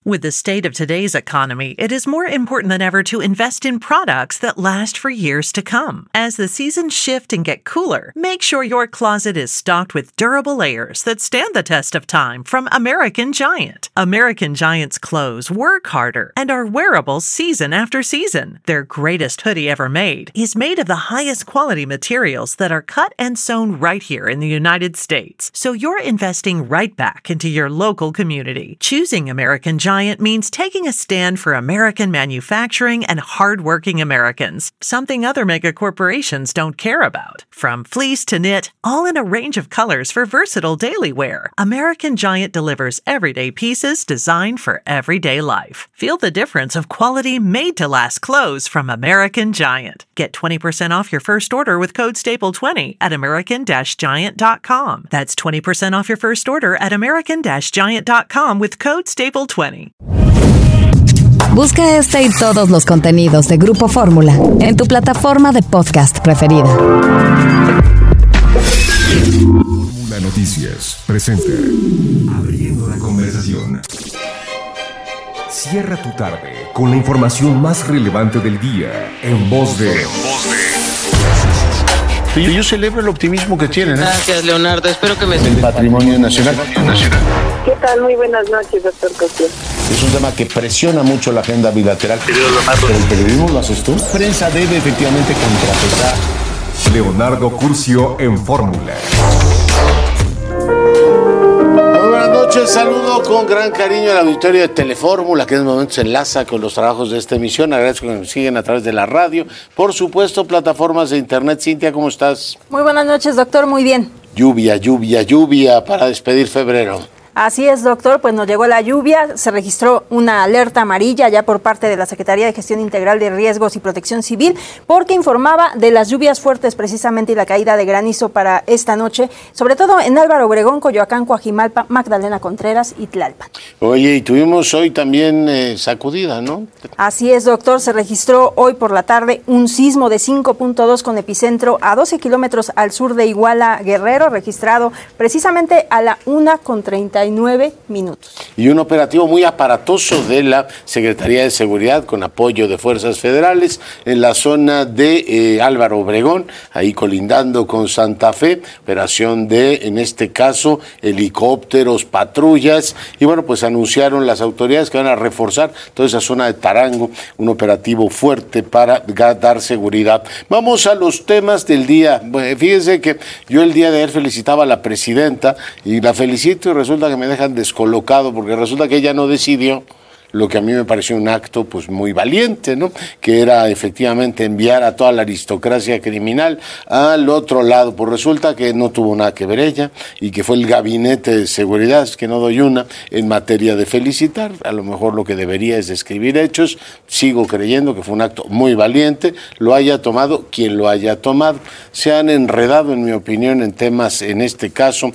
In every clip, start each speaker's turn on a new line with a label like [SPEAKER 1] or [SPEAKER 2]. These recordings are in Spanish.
[SPEAKER 1] With the state of today's economy, it is more important than ever to invest in products that last for years to come. As the seasons shift and get cooler, make sure your closet is stocked with durable layers that stand the test of time from American Giant. American Giant's clothes work harder and are wearable season after season. Their greatest hoodie ever made is made of the highest quality materials that are cut and sewn right here in the United States. So you're investing right back into your local community. Choosing American Giant means taking a stand for American manufacturing and hardworking Americans, something other mega corporations don't care about. From fleece to knit, all in a range of colors for versatile daily wear, American Giant delivers everyday pieces designed for everyday life. Feel the difference of quality made-to-last clothes from American Giant. Get 20% off your first order with code STAPLE20 at american-giant.com. That's 20% off your first order at american-giant.com with code STAPLE20.
[SPEAKER 2] Busca este y todos los contenidos de Grupo Fórmula en tu plataforma de podcast preferida.
[SPEAKER 3] Fórmula Noticias presenta Abriendo la conversación. Cierra tu tarde con la información más relevante del día en voz de...
[SPEAKER 4] Yo celebro el optimismo que tienen.
[SPEAKER 5] Gracias, Leonardo. Espero que me...
[SPEAKER 4] El patrimonio nacional.
[SPEAKER 6] ¿Qué tal? Muy buenas noches, doctor Cosío.
[SPEAKER 4] Es un tema que presiona mucho la agenda bilateral. Pero el periodismo lo haces tú. La prensa debe efectivamente contrapesar.
[SPEAKER 3] Leonardo Curcio en Fórmula.
[SPEAKER 4] Muy buenas noches, saludo con gran cariño al auditorio de Telefórmula, que en este momento se enlaza con los trabajos de esta emisión. Agradezco que nos siguen a través de la radio, por supuesto, plataformas de internet. Cintia, ¿cómo estás?
[SPEAKER 7] Muy buenas noches, doctor, muy bien.
[SPEAKER 4] Lluvia para despedir febrero.
[SPEAKER 7] Así es, doctor, pues nos llegó la lluvia, se registró una alerta amarilla ya por parte de la Secretaría de Gestión Integral de Riesgos y Protección Civil, porque informaba de las lluvias fuertes precisamente y la caída de granizo para esta noche, sobre todo en Álvaro Obregón, Coyoacán, Coajimalpa, Magdalena Contreras y Tlalpan.
[SPEAKER 4] Oye, y tuvimos hoy también sacudida, ¿no?
[SPEAKER 7] Así es, doctor, se registró hoy por la tarde un sismo de 5.2 con epicentro a 12 kilómetros al sur de Iguala, Guerrero, registrado precisamente a la 1:39 minutos.
[SPEAKER 4] Y un operativo muy aparatoso de la Secretaría de Seguridad con apoyo de fuerzas federales en la zona de Álvaro Obregón, ahí colindando con Santa Fe, operación de, en este caso, helicópteros, patrullas, y bueno, pues anunciaron las autoridades que van a reforzar toda esa zona de Tarango, un operativo fuerte para dar seguridad. Vamos a los temas del día. Bueno, fíjense que yo el día de ayer felicitaba a la presidenta y la felicito y resulta que me dejan descolocado porque resulta que ella no decidió lo que a mí me pareció un acto pues muy valiente, ¿no? Que era efectivamente enviar a toda la aristocracia criminal al otro lado. Pues resulta que no tuvo nada que ver ella y que fue el gabinete de seguridad, es que no doy una en materia de felicitar. A lo mejor lo que debería es describir hechos. Sigo creyendo que fue un acto muy valiente, lo haya tomado quien lo haya tomado. Se han enredado, en mi opinión, en temas, en este caso,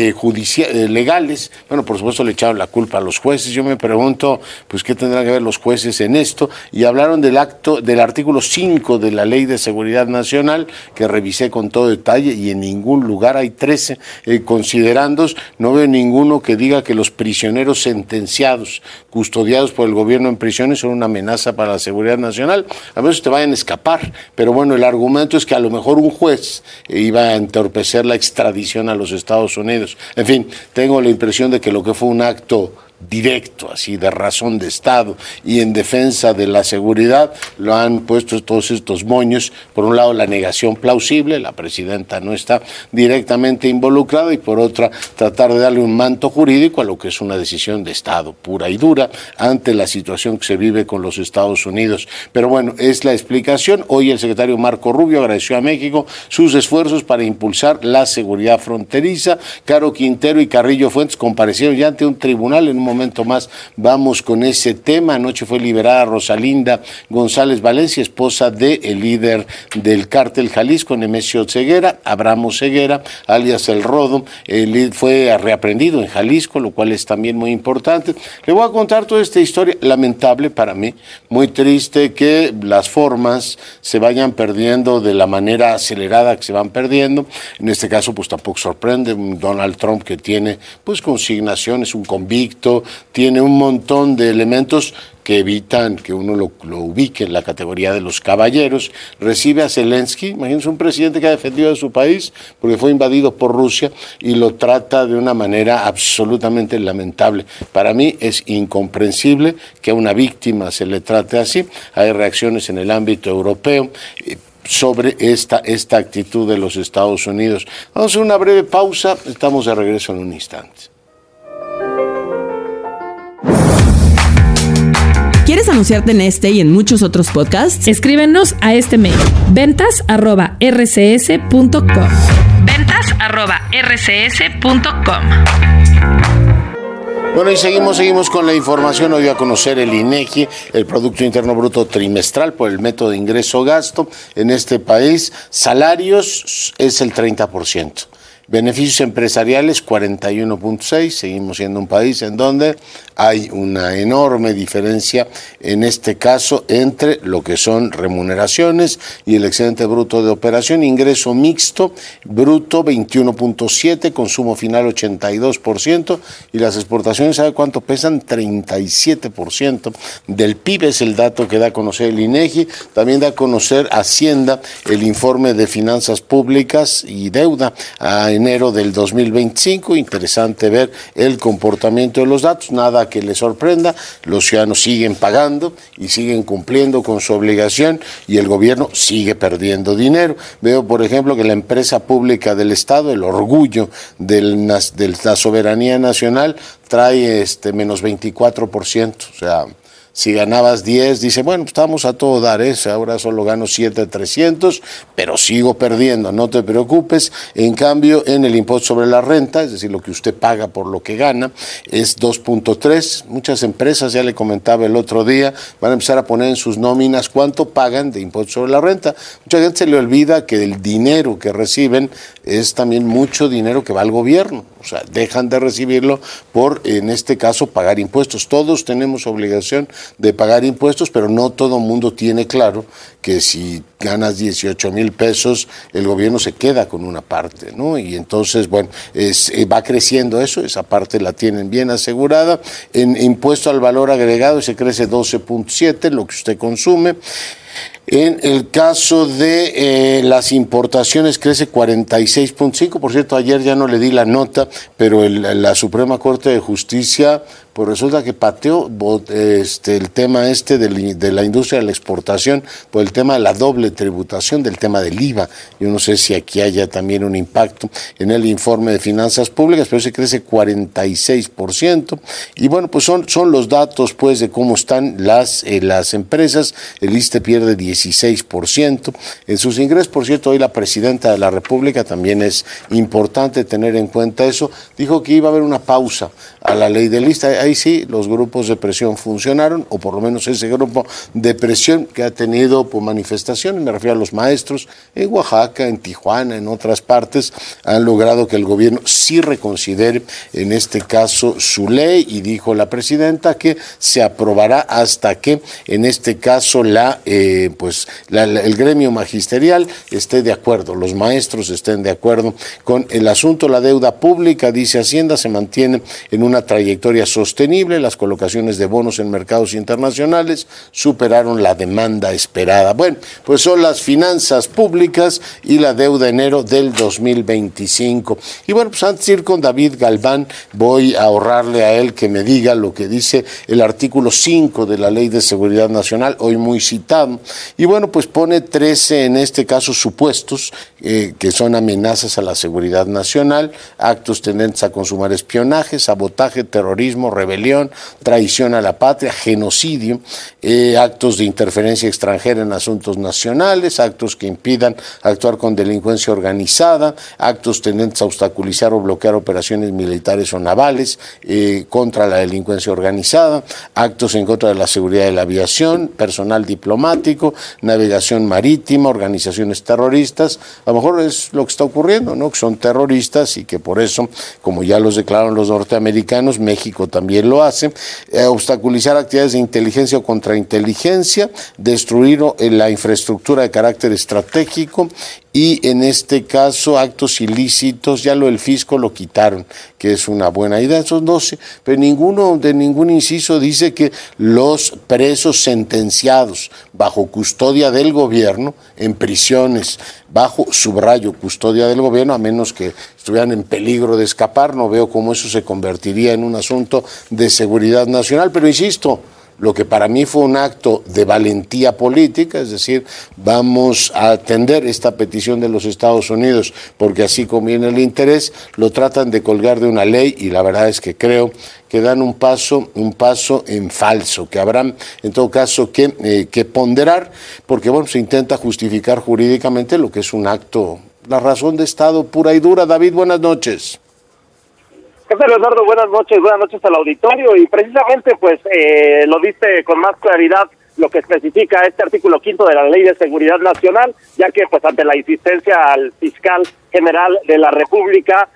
[SPEAKER 4] legales. Bueno, por supuesto le echaron la culpa a los jueces. Yo me pregunto, pues qué tendrán que ver los jueces en esto, y hablaron del artículo 5 de la Ley de Seguridad Nacional, que revisé con todo detalle, y en ningún lugar, hay 13 considerandos, no veo ninguno que diga que los prisioneros sentenciados, custodiados por el gobierno en prisiones, son una amenaza para la seguridad nacional. A veces te vayan a escapar, pero bueno, el argumento es que a lo mejor un juez iba a entorpecer la extradición a los Estados Unidos. En fin, tengo la impresión de que lo que fue un acto directo, así de razón de Estado y en defensa de la seguridad, lo han puesto todos estos moños. Por un lado, la negación plausible, la presidenta no está directamente involucrada, y por otra, tratar de darle un manto jurídico a lo que es una decisión de Estado pura y dura ante la situación que se vive con los Estados Unidos. Pero bueno, es la explicación. Hoy el secretario Marco Rubio agradeció a México sus esfuerzos para impulsar la seguridad fronteriza. Caro Quintero y Carrillo Fuentes comparecieron ya ante un tribunal. En un momento más vamos con ese tema. Anoche fue liberada Rosalinda González Valencia, esposa del líder del cártel Jalisco, Nemesio Ceguera, Abraham Ceguera, alias El Rodo. Fue reaprendido en Jalisco, lo cual es también muy importante. Le voy a contar toda esta historia, lamentable para mí, muy triste que las formas se vayan perdiendo de la manera acelerada que se van perdiendo. En este caso, pues tampoco sorprende un Donald Trump que tiene pues consignaciones, un convicto, pero tiene un montón de elementos que evitan que uno lo ubique en la categoría de los caballeros. Recibe a Zelensky, imagínense un presidente que ha defendido a su país porque fue invadido por Rusia y lo trata de una manera absolutamente lamentable. Para mí es incomprensible que a una víctima se le trate así. Hay reacciones en el ámbito europeo sobre esta actitud de los Estados Unidos. Vamos a hacer una breve pausa, estamos de regreso en un instante.
[SPEAKER 5] ¿Quieres anunciarte en este y en muchos otros podcasts?
[SPEAKER 8] Escríbenos a este mail: ventas@rcs.com.
[SPEAKER 5] ventas@rcs.com.
[SPEAKER 4] Bueno, y seguimos con la información. Hoy va a conocer el INEGI, el Producto Interno Bruto trimestral por el método de ingreso-gasto en este país. Salarios es el 30%. Beneficios empresariales 41.6, seguimos siendo un país en donde hay una enorme diferencia, en este caso, entre lo que son remuneraciones y el excedente bruto de operación. Ingreso mixto, bruto 21.7, consumo final 82%, y las exportaciones, ¿sabe cuánto pesan? 37% del PIB, es el dato que da a conocer el INEGI. También da a conocer Hacienda el informe de finanzas públicas y deuda a enero del 2025. Interesante ver el comportamiento de los datos, nada que les sorprenda. Los ciudadanos siguen pagando y siguen cumpliendo con su obligación y el gobierno sigue perdiendo dinero. Veo, por ejemplo, que la empresa pública del Estado, el orgullo de la soberanía nacional, trae menos 24%, o sea, si ganabas 10, dice, bueno, pues estamos a todo dar, ahora solo gano 7,300, pero sigo perdiendo, no te preocupes. En cambio, en el impuesto sobre la renta, es decir, lo que usted paga por lo que gana, es 2.3. Muchas empresas, ya le comentaba el otro día, van a empezar a poner en sus nóminas cuánto pagan de impuesto sobre la renta. Mucha gente se le olvida que el dinero que reciben es también mucho dinero que va al gobierno. O sea, dejan de recibirlo por, en este caso, pagar impuestos. Todos tenemos obligación de pagar impuestos, pero no todo mundo tiene claro que si ganas 18,000 pesos, el gobierno se queda con una parte, ¿no? Y entonces, bueno, va creciendo eso, esa parte la tienen bien asegurada. En impuesto al valor agregado se crece 12.7, lo que usted consume. En el caso de las importaciones crece 46.5. Por cierto, ayer ya no le di la nota, pero la Suprema Corte de Justicia, pues resulta que pateó el tema de la industria de la exportación por el tema de la doble tributación, del tema del IVA. Yo no sé si aquí haya también un impacto en el informe de finanzas públicas, pero se crece 46%. Y bueno, pues son los datos pues de cómo están las empresas. El ISSSTE pierde 16% en sus ingresos. Por cierto, hoy la presidenta de la República, también es importante tener en cuenta eso, dijo que iba a haber una pausa a la ley del ISSSTE. Ahí sí, los grupos de presión funcionaron, o por lo menos ese grupo de presión que ha tenido manifestaciones, me refiero a los maestros en Oaxaca, en Tijuana, en otras partes, han logrado que el gobierno sí reconsidere en este caso su ley, y dijo la presidenta que se aprobará hasta que en este caso el gremio magisterial esté de acuerdo, los maestros estén de acuerdo con el asunto. La deuda pública, dice Hacienda, se mantiene en una trayectoria sostenible. Las colocaciones de bonos en mercados internacionales superaron la demanda esperada. Bueno, pues son las finanzas públicas y la deuda enero del 2025. Y bueno, pues antes de ir con David Galván, voy a ahorrarle a él que me diga lo que dice el artículo 5 de la Ley de Seguridad Nacional, hoy muy citado. Y bueno, pues pone 13, en este caso, supuestos que son amenazas a la seguridad nacional, actos tendentes a consumar espionaje, sabotaje, terrorismo, rebelión, traición a la patria, genocidio, actos de interferencia extranjera en asuntos nacionales, actos que impidan actuar con delincuencia organizada, actos tendentes a obstaculizar o bloquear operaciones militares o navales contra la delincuencia organizada, actos en contra de la seguridad de la aviación, personal diplomático, navegación marítima, organizaciones terroristas. A lo mejor es lo que está ocurriendo, ¿no? Que son terroristas y que por eso, como ya los declararon los norteamericanos, México también lo hace. Obstaculizar actividades de inteligencia o contrainteligencia, destruir la infraestructura infraestructura de carácter estratégico y en este caso actos ilícitos, ya lo del fisco lo quitaron, que es una buena idea, esos 12, pero ningún inciso dice que los presos sentenciados bajo custodia del gobierno, en prisiones, bajo subrayo custodia del gobierno, a menos que estuvieran en peligro de escapar, no veo cómo eso se convertiría en un asunto de seguridad nacional, pero insisto, lo que para mí fue un acto de valentía política, es decir, vamos a atender esta petición de los Estados Unidos porque así conviene el interés, lo tratan de colgar de una ley y la verdad es que creo que dan un paso en falso, que habrán en todo caso que ponderar, porque bueno, se intenta justificar jurídicamente lo que es un acto, la razón de Estado pura y dura. David, buenas noches.
[SPEAKER 8] ¿Qué tal, Leonardo? Buenas noches al auditorio, y precisamente pues lo diste con más claridad lo que especifica este artículo 5 de la Ley de Seguridad Nacional, ya que pues ante la insistencia al fiscal general de la República,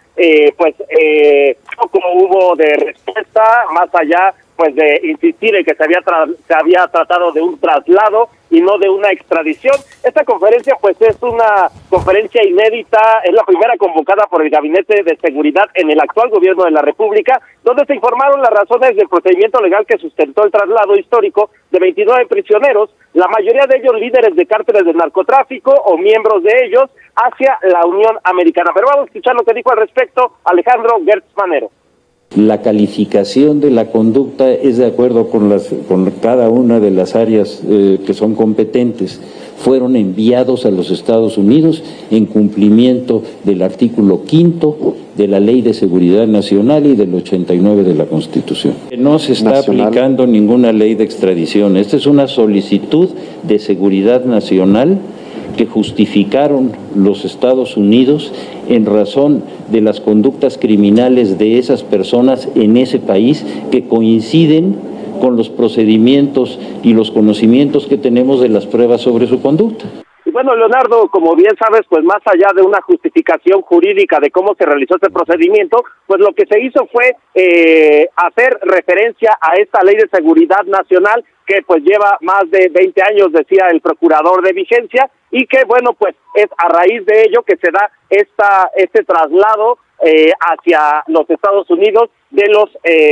[SPEAKER 8] poco hubo de respuesta, más allá pues de insistir en que se había tratado de un traslado y no de una extradición. Esta conferencia pues es una conferencia inédita, es la primera convocada por el Gabinete de Seguridad en el actual gobierno de la República, donde se informaron las razones del procedimiento legal que sustentó el traslado histórico de 29 prisioneros, la mayoría de ellos líderes de cárteles de narcotráfico o miembros de ellos, hacia la Unión Americana. Pero vamos a escuchar lo que dijo al respecto Alejandro Gertz Manero.
[SPEAKER 9] La calificación de la conducta es de acuerdo con cada una de las áreas que son competentes. Fueron enviados a los Estados Unidos en cumplimiento del artículo 5 de la Ley de Seguridad Nacional y del 89 de la Constitución. No se está aplicando ninguna ley de extradición. Esta es una solicitud de seguridad nacional que justificaron los Estados Unidos en razón de las conductas criminales de esas personas en ese país que coinciden con los procedimientos y los conocimientos que tenemos de las pruebas sobre su conducta.
[SPEAKER 8] Y bueno, Leonardo, como bien sabes, pues más allá de una justificación jurídica de cómo se realizó este procedimiento, pues lo que se hizo fue hacer referencia a esta Ley de Seguridad Nacional que pues lleva más de 20 años, decía el procurador de vigencia, y que bueno, pues es a raíz de ello que se da este traslado hacia los Estados Unidos de los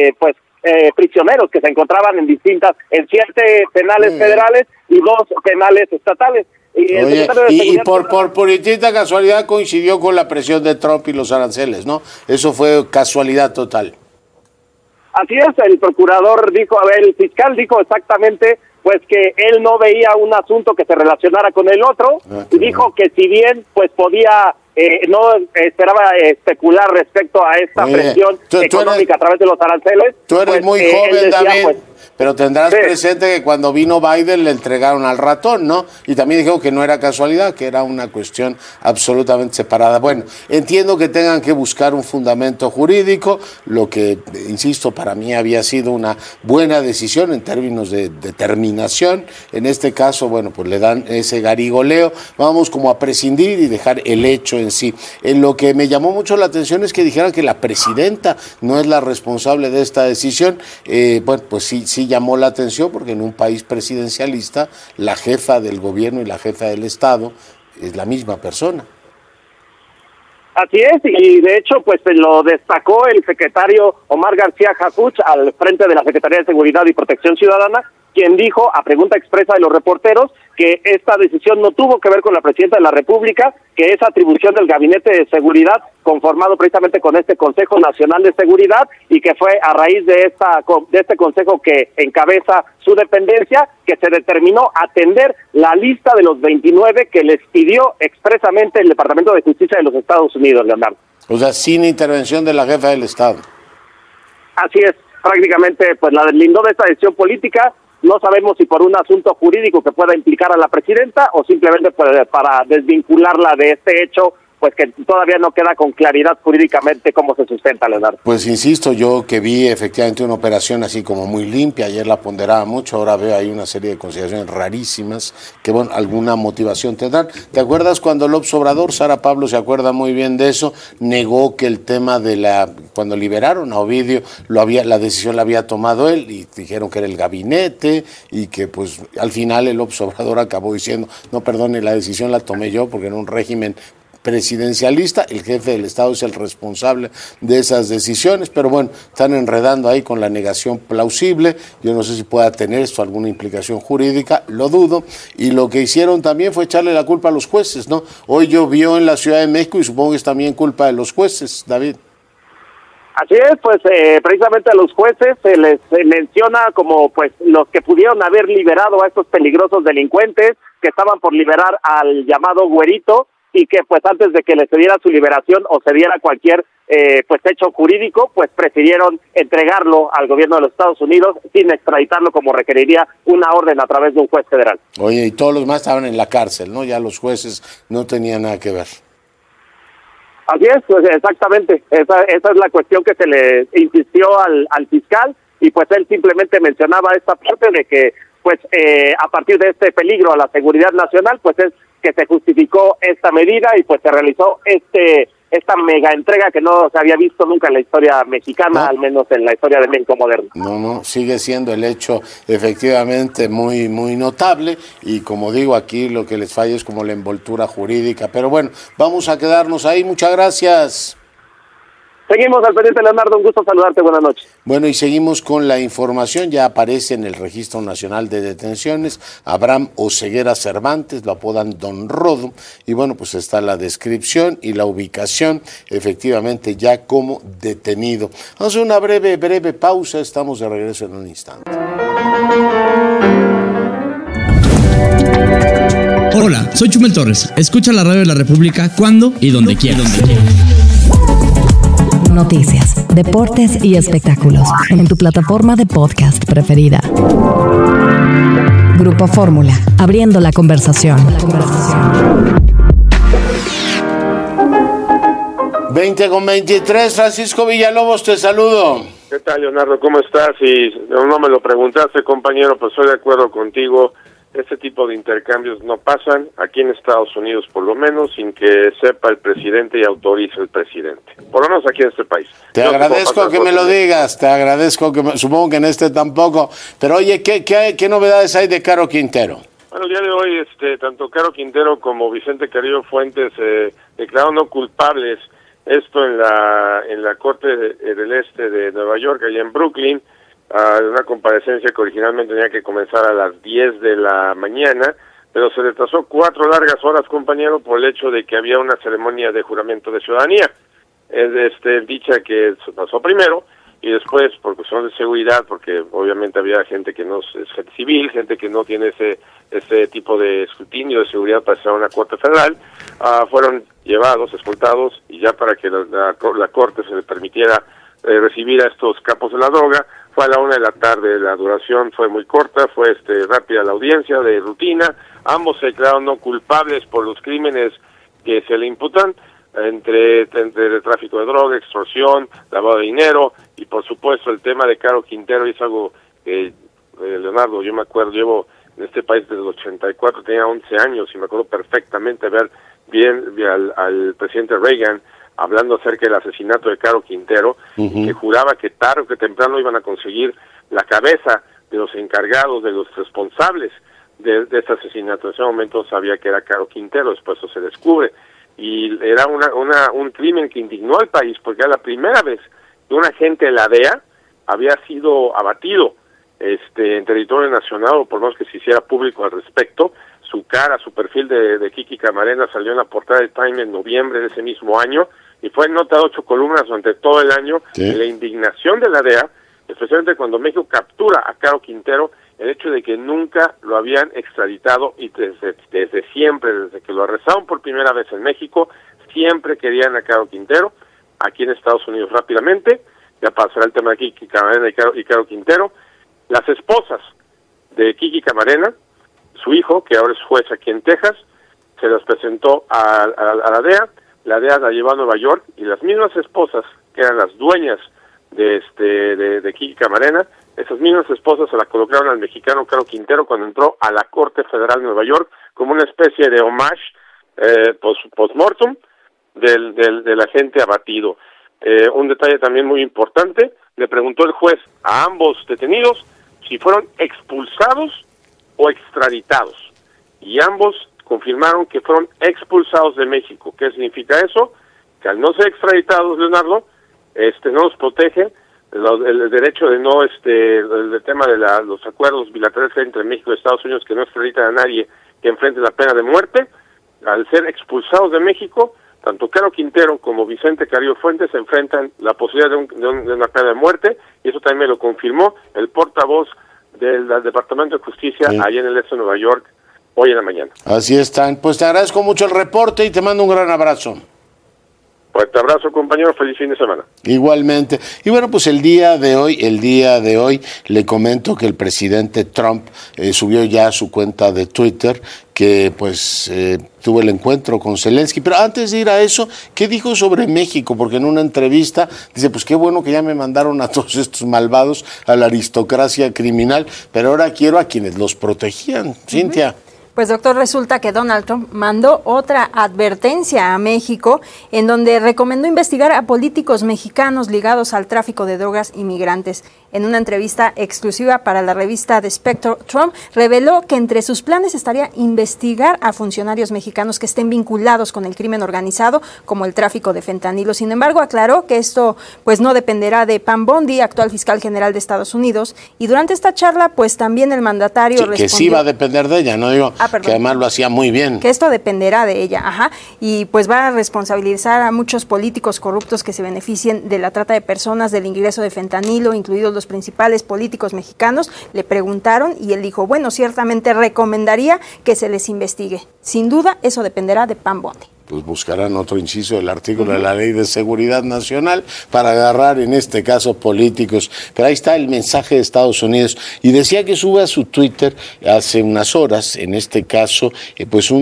[SPEAKER 8] prisioneros que se encontraban en 7 penales federales y 2 penales estatales.
[SPEAKER 4] Oye, y por puritita casualidad coincidió con la presión de Trump y los aranceles, ¿no? Eso fue casualidad total.
[SPEAKER 8] Así es, el procurador el fiscal dijo exactamente pues que él no veía un asunto que se relacionara con el otro, y dijo que si bien pues podía no esperaba especular respecto a esta presión económica a través de los aranceles.
[SPEAKER 4] Tú eres
[SPEAKER 8] pues,
[SPEAKER 4] muy joven,
[SPEAKER 8] decía,
[SPEAKER 4] David,
[SPEAKER 8] pues,
[SPEAKER 4] pero tendrás presente que cuando vino Biden le entregaron al ratón, ¿no? Y también dijo que no era casualidad, que era una cuestión absolutamente separada. Bueno, entiendo que tengan que buscar un fundamento jurídico, lo que, insisto, para mí había sido una buena decisión en términos de determinación. En este caso, bueno, pues le dan ese garigoleo, vamos como a prescindir y dejar el hecho en sí. En lo que me llamó mucho la atención es que dijeran que la presidenta no es la responsable de esta decisión. Bueno, pues sí llamó la atención, porque en un país presidencialista la jefa del gobierno y la jefa del Estado es la misma persona.
[SPEAKER 8] Así es, y de hecho pues lo destacó el secretario Omar García Harfuch al frente de la Secretaría de Seguridad y Protección Ciudadana, quien dijo a pregunta expresa de los reporteros que esta decisión no tuvo que ver con la presidenta de la República, que es atribución del Gabinete de Seguridad conformado precisamente con este Consejo Nacional de Seguridad, y que fue a raíz de este consejo que encabeza su dependencia que se determinó atender la lista de los 29 que les pidió expresamente el Departamento de Justicia de los Estados Unidos, Leonardo.
[SPEAKER 4] O sea, sin intervención de la jefa del Estado.
[SPEAKER 8] Así es, prácticamente pues la deslindó de esta decisión política. No sabemos si por un asunto jurídico que pueda implicar a la presidenta o simplemente para desvincularla de este hecho pues que todavía no queda con claridad jurídicamente cómo se sustenta, Leonardo.
[SPEAKER 4] Pues insisto, yo que vi efectivamente una operación así como muy limpia, ayer la ponderaba mucho, ahora veo ahí una serie de consideraciones rarísimas, que bueno, alguna motivación tendrán. ¿Te acuerdas cuando López Obrador, Sara Pablo se acuerda muy bien de eso, negó que el tema de cuando liberaron a Ovidio, la decisión la había tomado él, y dijeron que era el gabinete, y que pues al final el López Obrador acabó diciendo, no, perdone, la decisión la tomé yo porque en un régimen presidencialista, el jefe del Estado es el responsable de esas decisiones, pero bueno, están enredando ahí con la negación plausible. Yo no sé si pueda tener esto alguna implicación jurídica, lo dudo, y lo que hicieron también fue echarle la culpa a los jueces, ¿no? Hoy llovió en la Ciudad de México y supongo que es también culpa de los jueces, David.
[SPEAKER 8] Así es, pues precisamente a los jueces se les menciona como pues los que pudieron haber liberado a estos peligrosos delincuentes que estaban por liberar al llamado güerito, y que pues antes de que le se diera su liberación o se diera cualquier pues hecho jurídico, pues prefirieron entregarlo al gobierno de los Estados Unidos sin extraditarlo como requeriría una orden a través de un juez federal.
[SPEAKER 4] Oye, y todos los más estaban en la cárcel, ¿no? Ya los jueces no tenían nada que ver.
[SPEAKER 8] Así es, pues exactamente, esa es la cuestión que se le insistió al fiscal, y pues él simplemente mencionaba esta parte de que pues a partir de este peligro a la seguridad nacional, pues es que se justificó esta medida y pues se realizó esta mega entrega que no se había visto nunca en la historia mexicana, al menos en la historia de México moderno.
[SPEAKER 4] No, sigue siendo el hecho efectivamente muy, muy notable, y como digo, aquí lo que les falla es como la envoltura jurídica, pero bueno, vamos a quedarnos ahí, muchas gracias.
[SPEAKER 8] Seguimos al pendiente, Leonardo, un gusto saludarte, buenas noches.
[SPEAKER 4] Bueno, y seguimos con la información, ya aparece en el Registro Nacional de Detenciones Abraham Oseguera Cervantes, lo apodan Don Rodo, y bueno, pues está la descripción y la ubicación, efectivamente ya como detenido. Vamos a hacer una breve pausa, estamos de regreso en un instante.
[SPEAKER 10] Hola, soy Chumel Torres, escucha la radio de la República cuando y donde quieras.
[SPEAKER 2] Noticias, deportes y espectáculos en tu plataforma de podcast preferida. Grupo Fórmula, abriendo la conversación.
[SPEAKER 4] 20:23, Francisco Villalobos, te saludo.
[SPEAKER 11] ¿Qué tal, Leonardo? ¿Cómo estás? Y no me lo preguntaste, compañero, pues estoy de acuerdo contigo. Este tipo de intercambios no pasan, aquí en Estados Unidos por lo menos, sin que sepa el presidente y autorice el presidente. Por lo menos aquí en este país.
[SPEAKER 4] Te agradezco que me lo digas, supongo que en este tampoco. Pero oye, ¿qué novedades hay de Caro Quintero?
[SPEAKER 11] Bueno, el día de hoy, tanto Caro Quintero como Vicente Carrillo Fuentes declararon no culpables, esto en la Corte del Este de Nueva York, allá en Brooklyn, una comparecencia que originalmente tenía que comenzar a las 10 de la mañana, pero se retrasó 4 largas horas, compañero, por el hecho de que había una ceremonia de juramento de ciudadanía. Dicha que se pasó primero, y después, por cuestiones de seguridad, porque obviamente había gente que no es gente civil, gente que no tiene ese tipo de escrutinio de seguridad para estar en una corte federal, fueron llevados, escoltados, y ya para que la corte se le permitiera recibir a estos capos de la droga, fue a la 1 de la tarde, la duración fue muy corta, fue rápida la audiencia de rutina, ambos se declararon no culpables por los crímenes que se le imputan, entre tráfico de droga, extorsión, lavado de dinero, y por supuesto el tema de Caro Quintero es algo que, Leonardo, yo me acuerdo, llevo en este país desde el 84, tenía 11 años, y me acuerdo perfectamente ver bien al presidente Reagan hablando acerca del asesinato de Caro Quintero, y que juraba que tarde o que temprano iban a conseguir la cabeza de los encargados, de los responsables de este asesinato. En ese momento sabía que era Caro Quintero, después eso se descubre, y era un crimen que indignó al país, porque era la primera vez que un agente de la DEA había sido abatido en territorio nacional, o por lo menos que se hiciera público al respecto. Su cara, su perfil de Kiki Camarena salió en la portada del Time en noviembre de ese mismo año, y fue en nota de 8 columnas durante todo el año. Sí. La indignación de la DEA, especialmente cuando México captura a Caro Quintero, el hecho de que nunca lo habían extraditado, y desde siempre, desde que lo arrestaron por primera vez en México, siempre querían a Caro Quintero aquí en Estados Unidos. Rápidamente, ya pasará el tema de Kiki Camarena y Caro Quintero. Las esposas de Kiki Camarena, su hijo, que ahora es juez aquí en Texas, se las presentó a la DEA la DEA la llevó a Nueva York y las mismas esposas, que eran las dueñas de Kiki Camarena, esas mismas esposas se la colocaron al mexicano Caro Quintero cuando entró a la Corte Federal de Nueva York como una especie de homage post-mortem del agente abatido. Un detalle también muy importante, le preguntó el juez a ambos detenidos si fueron expulsados o extraditados, y ambos confirmaron que fueron expulsados de México. ¿Qué significa eso? Que al no ser extraditados, Leonardo, no los protege el derecho de no, el tema de los acuerdos bilaterales entre México y Estados Unidos, que no extraditan a nadie que enfrente la pena de muerte. Al ser expulsados de México, tanto Caro Quintero como Vicente Carrillo Fuentes enfrentan la posibilidad de una pena de muerte, y eso también me lo confirmó el portavoz del Departamento de Justicia allá en el este de Nueva York hoy en la mañana.
[SPEAKER 4] Así están. Pues te agradezco mucho el reporte y te mando un gran abrazo.
[SPEAKER 11] Fuerte abrazo, compañero, feliz fin de semana.
[SPEAKER 4] Igualmente. Y bueno, pues el día de hoy le comento que el presidente Trump subió ya a su cuenta de Twitter que pues tuvo el encuentro con Zelensky. Pero antes de ir a eso, ¿qué dijo sobre México? Porque en una entrevista dice, pues qué bueno que ya me mandaron a todos estos malvados, a la aristocracia criminal, pero ahora quiero a quienes los protegían. Cintia.
[SPEAKER 7] Pues doctor, resulta que Donald Trump mandó otra advertencia a México en donde recomendó investigar a políticos mexicanos ligados al tráfico de drogas y migrantes. En una entrevista exclusiva para la revista The Spectator, Trump reveló que entre sus planes estaría investigar a funcionarios mexicanos que estén vinculados con el crimen organizado, como el tráfico de fentanilo. Sin embargo, aclaró que esto pues no dependerá de Pam Bondi, actual fiscal general de Estados Unidos, y durante esta charla pues también el mandatario respondió...
[SPEAKER 4] Que sí va a depender de ella, no digo que además lo hacía muy bien.
[SPEAKER 7] Que esto dependerá de ella, y pues va a responsabilizar a muchos políticos corruptos que se beneficien de la trata de personas, del ingreso de fentanilo, incluidos los principales políticos mexicanos. Le preguntaron y él dijo, bueno, ciertamente recomendaría que se les investigue. Sin duda, eso dependerá de Pam Bondi.
[SPEAKER 4] Pues buscarán otro inciso del artículo de la Ley de Seguridad Nacional para agarrar, en este caso, políticos. Pero ahí está el mensaje de Estados Unidos. Y decía que sube a su Twitter hace unas horas, en este caso, pues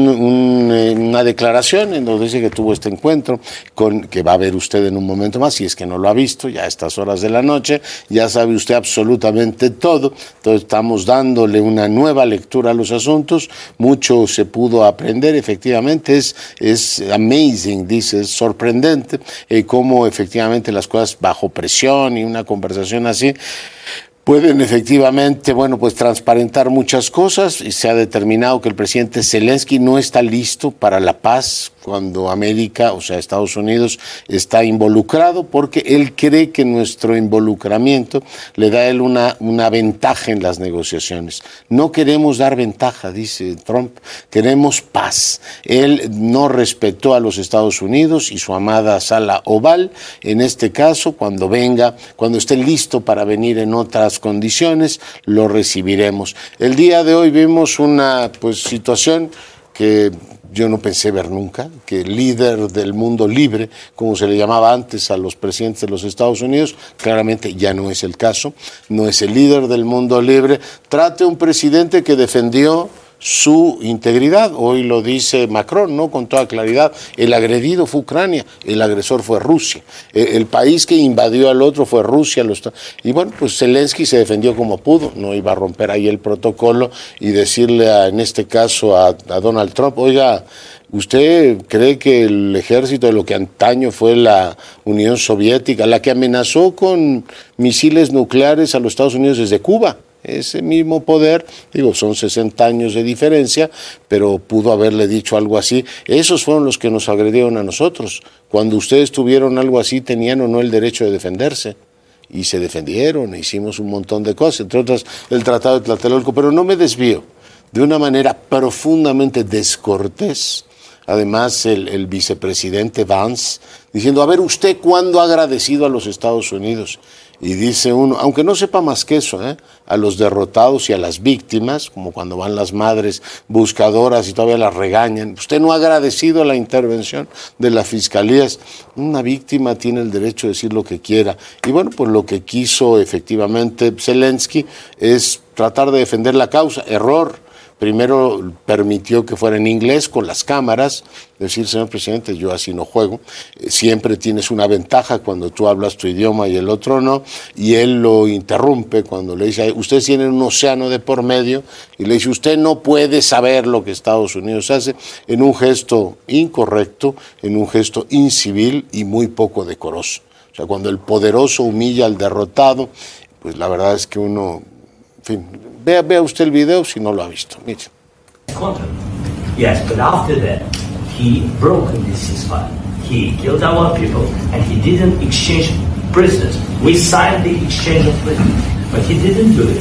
[SPEAKER 4] una declaración en donde dice que tuvo este encuentro, que va a ver usted en un momento más, si es que no lo ha visto, ya a estas horas de la noche, ya sabe usted absolutamente todo. Entonces estamos dándole una nueva lectura a los asuntos. Mucho se pudo aprender, efectivamente, es amazing, dice, es sorprendente cómo efectivamente las cosas bajo presión y una conversación así pueden efectivamente, pues transparentar muchas cosas, y se ha determinado que el presidente Zelensky no está listo para la paz cuando América, o sea, Estados Unidos, está involucrado, porque él cree que nuestro involucramiento le da a él una ventaja en las negociaciones. No queremos dar ventaja, dice Trump, queremos paz. Él no respetó a los Estados Unidos y su amada sala oval, en este caso, cuando esté listo para venir en otras condiciones, lo recibiremos. El día de hoy vimos una situación que yo no pensé ver nunca, que el líder del mundo libre, como se le llamaba antes a los presidentes de los Estados Unidos, claramente ya no es el caso, no es el líder del mundo libre, trate un presidente que defendió su integridad. Hoy lo dice Macron, ¿no? Con toda claridad, el agredido fue Ucrania, el agresor fue Rusia, el país que invadió al otro fue Rusia, y pues Zelensky se defendió como pudo, no iba a romper ahí el protocolo y decirle en este caso a Donald Trump, oiga, ¿usted cree que el ejército de lo que antaño fue la Unión Soviética, la que amenazó con misiles nucleares a los Estados Unidos desde Cuba? Ese mismo poder, son 60 años de diferencia, pero pudo haberle dicho algo así. Esos fueron los que nos agredieron a nosotros. Cuando ustedes tuvieron algo así, tenían o no el derecho de defenderse. Y se defendieron, hicimos un montón de cosas, entre otras el Tratado de Tlatelolco, pero no me desvío. De una manera profundamente descortés, además el vicepresidente Vance, diciendo, a ver, ¿usted cuándo ha agradecido a los Estados Unidos? Y dice uno, aunque no sepa más que eso, a los derrotados y a las víctimas, como cuando van las madres buscadoras y todavía las regañan, usted no ha agradecido la intervención de la fiscalía. Una víctima tiene el derecho de decir lo que quiera. Y pues lo que quiso efectivamente Zelensky es tratar de defender la causa. Error, primero permitió que fuera en inglés con las cámaras, decir, señor presidente, yo así no juego, siempre tienes una ventaja cuando tú hablas tu idioma y el otro no, y él lo interrumpe cuando le dice, ustedes tienen un océano de por medio, y le dice, usted no puede saber lo que Estados Unidos hace, en un gesto incorrecto, en un gesto incivil y muy poco decoroso. O sea, cuando el poderoso humilla al derrotado, pues la verdad es que uno, en fin, vea usted el video si no lo ha visto, mire.
[SPEAKER 12] Yes, but after that, he broke this ceasefire. He killed our people, and he didn't exchange prisoners. We signed the exchange of prisoners, but he didn't do it.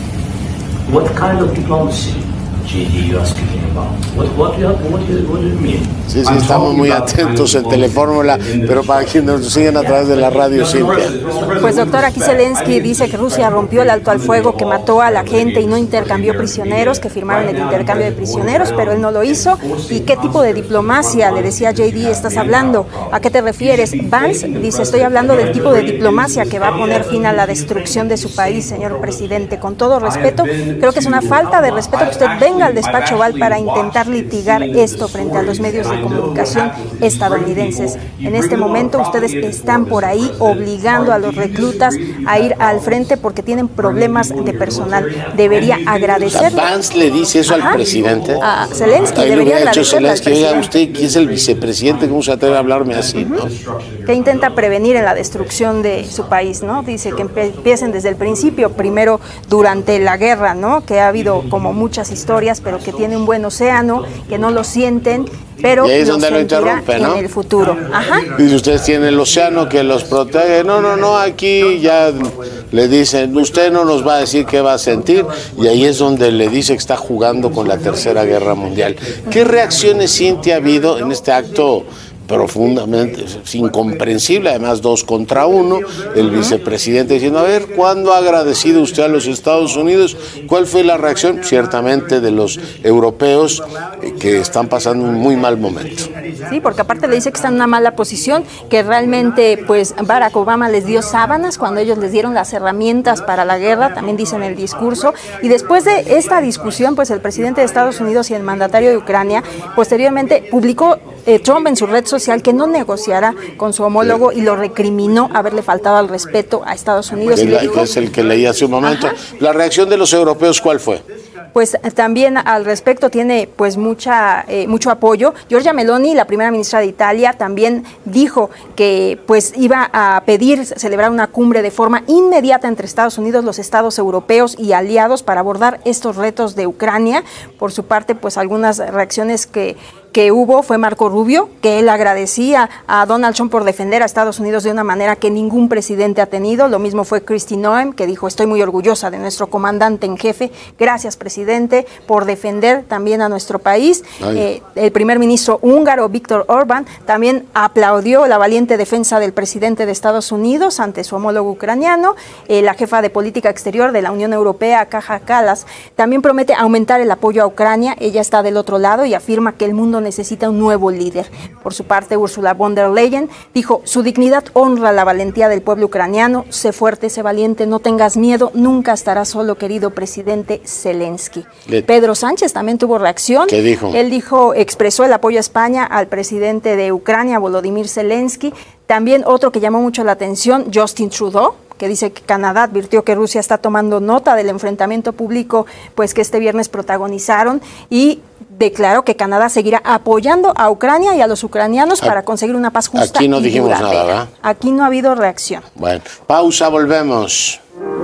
[SPEAKER 12] What kind of diplomacy, JD, you are speaking about? What do you mean?
[SPEAKER 4] Sí, estamos muy atentos en Telefórmula, pero para quienes nos siguen a través de la radio, Cintia.
[SPEAKER 7] Pues doctor, aquí Zelensky dice que Rusia rompió el alto al fuego, que mató a la gente y no intercambió prisioneros, que firmaron el intercambio de prisioneros, pero él no lo hizo. ¿Y qué tipo de diplomacia, le decía JD, estás hablando? ¿A qué te refieres? Vance dice, estoy hablando del tipo de diplomacia que va a poner fin a la destrucción de su país, señor presidente. Con todo respeto, creo que es una falta de respeto que usted venga al despacho Oval para intentar litigar esto frente a los medios de comunicación estadounidenses. En este momento ustedes están por ahí obligando a los reclutas a ir al frente porque tienen problemas de personal. Debería agradecer.
[SPEAKER 4] Vance le dice eso al presidente.
[SPEAKER 7] A Zelensky debería agradecerle al presidente.
[SPEAKER 4] Oiga, usted que es el vicepresidente, ¿cómo se atreve a hablarme así? ¿No?
[SPEAKER 7] Que intenta prevenir en la destrucción de su país, ¿no? Dice que empiecen desde el principio, primero durante la guerra, ¿no? Que ha habido como muchas historias, pero que tiene un buen océano, que no lo sienten, pero
[SPEAKER 4] y ahí es
[SPEAKER 7] lo
[SPEAKER 4] donde lo interrumpe, ¿no?
[SPEAKER 7] En el futuro. Ajá.
[SPEAKER 4] Dice, ustedes tienen el océano que los protege. No, aquí ya le dicen, usted no nos va a decir qué va a sentir, y ahí es donde le dice que está jugando con la Tercera Guerra Mundial. ¿Qué reacciones, Cintia, ha habido en este acto profundamente incomprensible, además 2 contra 1, el vicepresidente diciendo, a ver, ¿cuándo ha agradecido usted a los Estados Unidos? ¿Cuál fue la reacción? Ciertamente de los europeos que están pasando un muy mal momento.
[SPEAKER 7] Sí, porque aparte le dice que están en una mala posición, que realmente pues Barack Obama les dio sábanas cuando ellos les dieron las herramientas para la guerra, también dice en el discurso, y después de esta discusión, pues el presidente de Estados Unidos y el mandatario de Ucrania, posteriormente publicó Trump en su red social que no negociara con su homólogo y lo recriminó haberle faltado al respeto a Estados Unidos.
[SPEAKER 4] Que es el que leí hace un momento. Ajá. ¿La reacción de los europeos cuál fue?
[SPEAKER 7] Pues también al respecto tiene pues mucho apoyo. Giorgia Meloni, la primera ministra de Italia, también dijo que pues iba a pedir celebrar una cumbre de forma inmediata entre Estados Unidos, los estados europeos y aliados para abordar estos retos de Ucrania. Por su parte, pues algunas reacciones que hubo fue Marco Rubio, que él agradecía a Donald Trump por defender a Estados Unidos de una manera que ningún presidente ha tenido. Lo mismo fue Kristi Noem, que dijo, estoy muy orgullosa de nuestro comandante en jefe. Gracias, presidente, por defender también a nuestro país. El primer ministro húngaro, Viktor Orbán, también aplaudió la valiente defensa del presidente de Estados Unidos ante su homólogo ucraniano. La jefa de política exterior de la Unión Europea, Kaja Kallas, también promete aumentar el apoyo a Ucrania. Ella está del otro lado y afirma que el mundo necesita un nuevo líder. Por su parte, Ursula von der Leyen dijo, su dignidad honra la valentía del pueblo ucraniano, sé fuerte, sé valiente, no tengas miedo, nunca estarás solo, querido presidente Zelensky. Pedro Sánchez también tuvo reacción.
[SPEAKER 4] ¿Qué dijo?
[SPEAKER 7] Él expresó el apoyo a España al presidente de Ucrania, Volodymyr Zelensky. También otro que llamó mucho la atención, Justin Trudeau, que dice que Canadá advirtió que Rusia está tomando nota del enfrentamiento público pues que este viernes protagonizaron y declaró que Canadá seguirá apoyando a Ucrania y a los ucranianos para conseguir una paz justa.
[SPEAKER 4] Aquí no dijimos nada, ¿verdad?
[SPEAKER 7] Aquí no ha habido reacción.
[SPEAKER 4] Bueno, pausa, volvemos.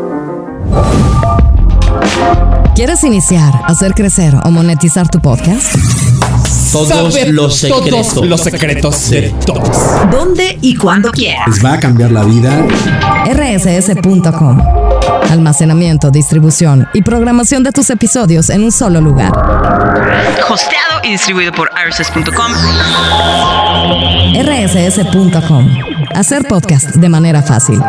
[SPEAKER 2] ¿Quieres iniciar, hacer crecer o monetizar tu podcast?
[SPEAKER 10] Todos los secretos de todos.
[SPEAKER 1] ¿Dónde y cuándo quieras?
[SPEAKER 10] Les va a cambiar la vida.
[SPEAKER 2] rss.com. Almacenamiento, distribución y programación de tus episodios en un solo lugar.
[SPEAKER 1] Hosteado y distribuido por rss.com.
[SPEAKER 2] rss.com. Hacer podcast de manera fácil.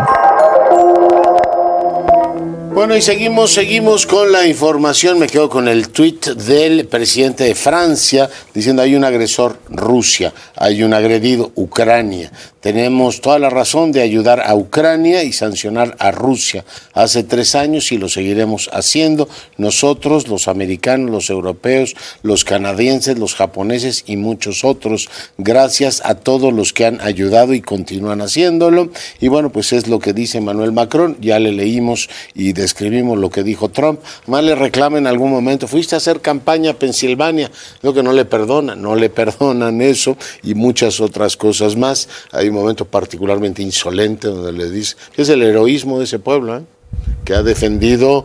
[SPEAKER 4] Bueno, y seguimos con la información. Me quedo con el tuit del presidente de Francia diciendo hay un agresor Rusia, hay un agredido Ucrania. tenemos toda la razón de ayudar a Ucrania y sancionar a Rusia. Hace 3 años y lo seguiremos haciendo nosotros, los americanos, los europeos, los canadienses, los japoneses y muchos otros. Gracias a todos los que han ayudado y continúan haciéndolo. Y bueno, pues es lo que dice Emmanuel Macron. Ya le leímos y describimos lo que dijo Trump. Más le reclama en algún momento, fuiste a hacer campaña a Pensilvania. Lo que no le perdonan eso y muchas otras cosas más. Hay un momento particularmente insolente donde le dice, es el heroísmo de ese pueblo, que ha defendido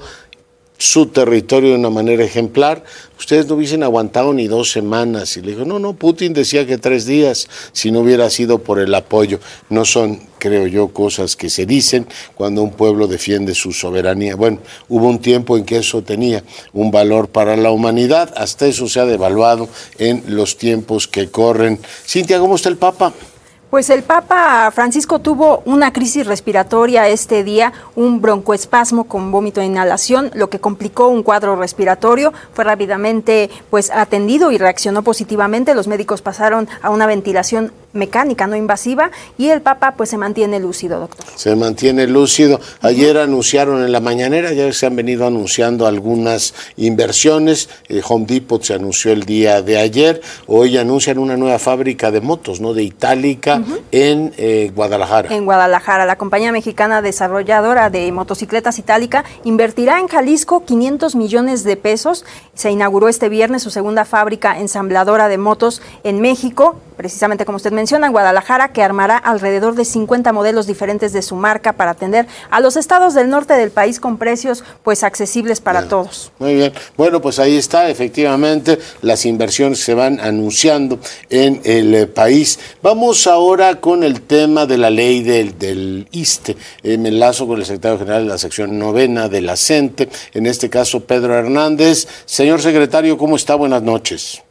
[SPEAKER 4] su territorio de una manera ejemplar. Ustedes no hubiesen aguantado ni 2 semanas. Y le dijo, no, Putin decía que 3 días si no hubiera sido por el apoyo. No son, creo yo, cosas que se dicen cuando un pueblo defiende su soberanía. Bueno, hubo un tiempo en que eso tenía un valor para la humanidad. Hasta eso se ha devaluado en los tiempos que corren. Cintia, ¿cómo está el Papa?
[SPEAKER 7] Pues el Papa Francisco tuvo una crisis respiratoria este día, un broncoespasmo con vómito e inhalación, lo que complicó un cuadro respiratorio. Fue rápidamente atendido y reaccionó positivamente. Los médicos pasaron a una ventilación mecánica no invasiva y el Papa se mantiene lúcido, doctor. Se mantiene lúcido. Ayer anunciaron en la mañanera, ya se han venido anunciando algunas inversiones. Home Depot se anunció el día de ayer. Hoy anuncian una nueva fábrica de motos, ¿no? De Itálica. En Guadalajara. En Guadalajara, la compañía mexicana desarrolladora de motocicletas Itálica invertirá en Jalisco 500 millones de pesos. Se inauguró este viernes su segunda fábrica ensambladora de motos en México, precisamente como usted menciona, en Guadalajara, que armará alrededor de 50 modelos diferentes de su marca para atender a los estados del norte del país con precios accesibles para todos. Muy bien. Bueno, pues ahí está, efectivamente, las inversiones se van anunciando en el país. Vamos ahora con el tema de la ley del ISSSTE. Me enlazo con el secretario general de la sección 9 de la CENTE, en este caso Pedro Hernández. Señor secretario, ¿cómo está? Buenas noches.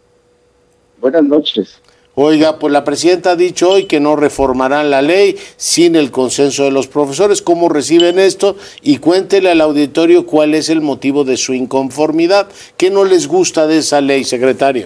[SPEAKER 7] Buenas noches. Oiga, pues la presidenta ha dicho hoy que no reformarán la ley sin el consenso de los profesores. ¿Cómo reciben esto? Y cuéntele al auditorio cuál es el motivo de su inconformidad. ¿Qué no les gusta de esa ley, secretario?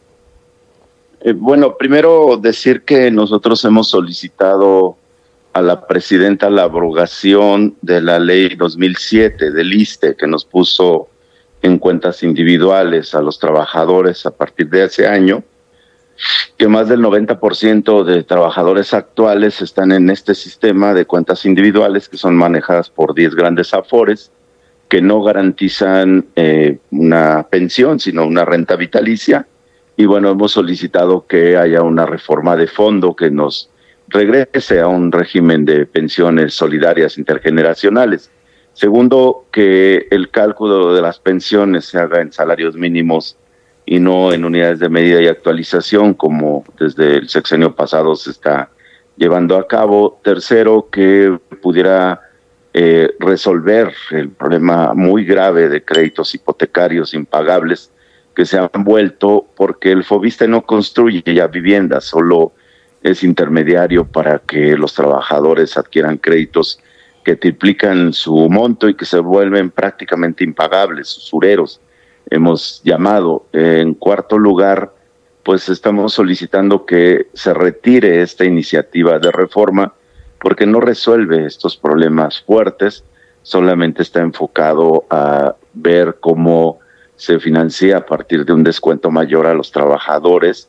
[SPEAKER 13] Bueno, primero decir que nosotros hemos solicitado a la presidenta la abrogación de la ley 2007 del ISSSTE, que nos puso en cuentas individuales a los trabajadores a partir de ese año, que más del 90% de trabajadores actuales están en este sistema de cuentas individuales que son manejadas por 10 grandes afores que no garantizan una pensión, sino una renta vitalicia. Y bueno, hemos solicitado que haya una reforma de fondo que nos regrese a un régimen de pensiones solidarias intergeneracionales. Segundo, que el cálculo de las pensiones se haga en salarios mínimos y no en unidades de medida y actualización, como desde el sexenio pasado se está llevando a cabo. Tercero, que pudiera resolver el problema muy grave de créditos hipotecarios impagables que se han vuelto, porque el FOBISSSTE no construye ya viviendas, solo es intermediario para que los trabajadores adquieran créditos que triplican su monto y que se vuelven prácticamente impagables, usureros, hemos llamado. En cuarto lugar, pues estamos solicitando que se retire esta iniciativa de reforma porque no resuelve estos problemas fuertes, solamente está enfocado a ver cómo se financia a partir de un descuento mayor a los trabajadores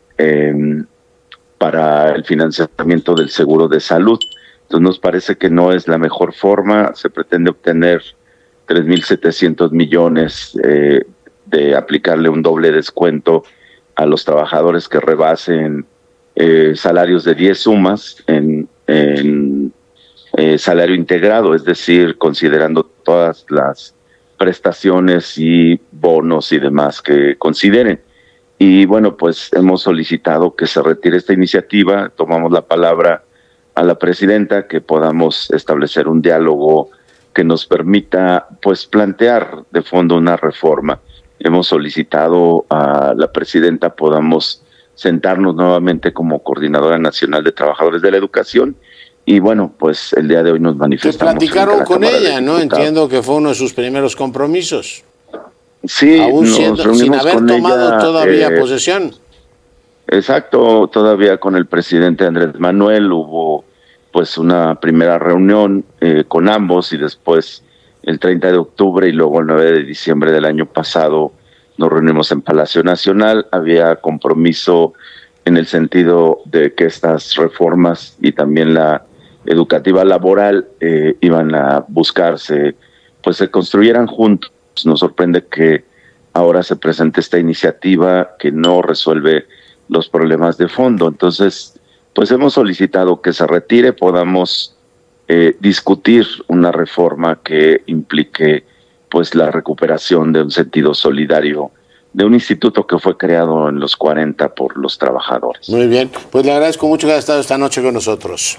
[SPEAKER 13] para el financiamiento del seguro de salud. Entonces nos parece que no es la mejor forma. Se pretende obtener 3.700 millones de aplicarle un doble descuento a los trabajadores que rebasen salarios de 10 sumas en salario integrado, es decir, considerando todas las prestaciones y bonos y demás que consideren. Y bueno, pues hemos solicitado que se retire esta iniciativa. Tomamos la palabra a la presidenta, que podamos establecer un diálogo que nos permita pues plantear de fondo una reforma. Hemos solicitado a la presidenta podamos sentarnos nuevamente como Coordinadora Nacional de Trabajadores de la Educación. Y bueno, pues el día de hoy nos manifestamos.
[SPEAKER 4] Platicaron con ella, ¿no? Entiendo que fue uno de sus primeros compromisos.
[SPEAKER 13] Sí,
[SPEAKER 4] aún sin haber tomado todavía posesión.
[SPEAKER 13] Exacto, todavía con el presidente Andrés Manuel hubo pues una primera reunión con ambos y después el 30 de octubre y luego el 9 de diciembre del año pasado nos reunimos en Palacio Nacional. Había compromiso en el sentido de que estas reformas y también la educativa laboral iban a buscarse, pues se construyeran juntos. Nos sorprende que ahora se presente esta iniciativa que no resuelve los problemas de fondo. Entonces, pues hemos solicitado que se retire, podamos discutir una reforma que implique pues la recuperación de un sentido solidario de un instituto que fue creado en los 40 por los trabajadores.
[SPEAKER 4] Muy bien, pues le agradezco mucho que haya estado esta noche con nosotros.